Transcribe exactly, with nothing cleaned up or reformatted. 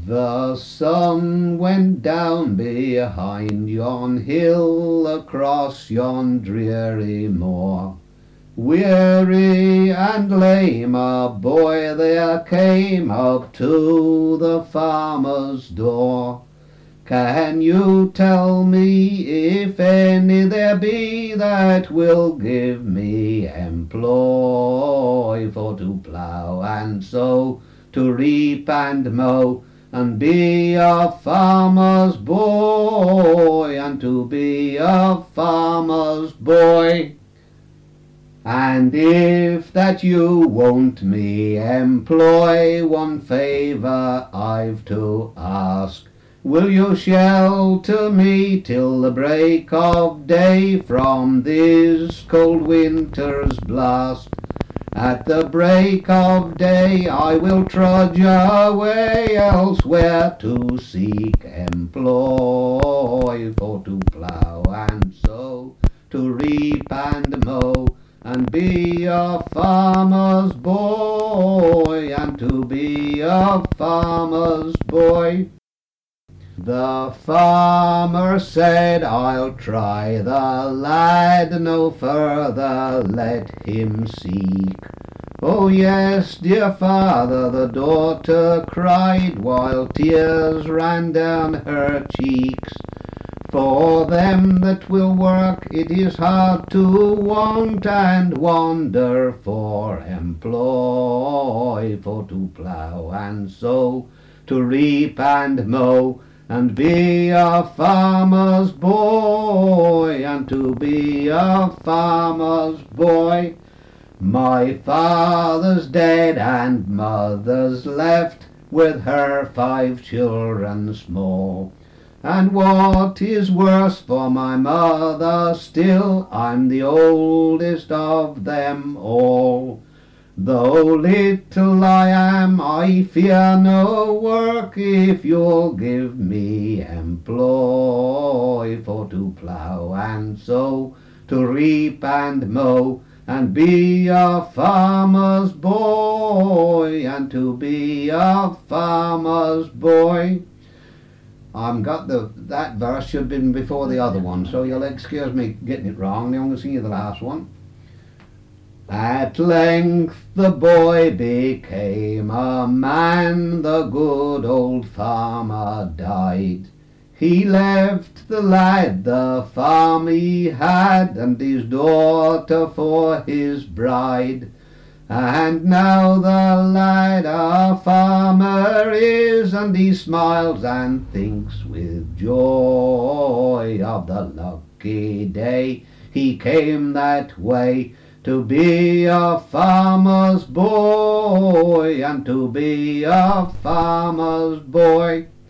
The sun went down behind yon hill, across yon dreary moor. Weary and lame, a boy there came up to the farmer's door. Can you tell me if any there be that will give me employ for to plough and sow, to reap and mow, and be a farmer's boy, and to be a farmer's boy? And if that you won't me employ, one favour I've to ask. Will you shelter me till the break of day from this cold winter's blast? At the break of day I will trudge away elsewhere to seek employ, for to plough and sow, to reap and mow, and be a farmer's boy, and to be a farmer's boy. The farmer said, I'll try the lad, no further let him seek. Oh yes, dear father, the daughter cried, while tears ran down her cheeks. For them that will work it is hard to want and wander for employ, for to plough and sow, to reap and mow, and be a farmer's boy, and to be a farmer's boy. My father's dead and mother's left, with her five children small. And what is worse for my mother still, I'm the oldest of them all. Though little I am, I fear no work, if you'll give me employ, for to plough and sow, to reap and mow, and be a farmer's boy, and to be a farmer's boy. I've got the, that verse should have been before the other one, so you'll excuse me getting it wrong. I'm going to sing you the last one. At length the boy became a man, the good old farmer died. He left the lad the farm he had, and his daughter for his bride. And now the lad a farmer is, and he smiles and thinks with joy of the lucky day he came that way, to be a farmer's boy, and to be a farmer's boy.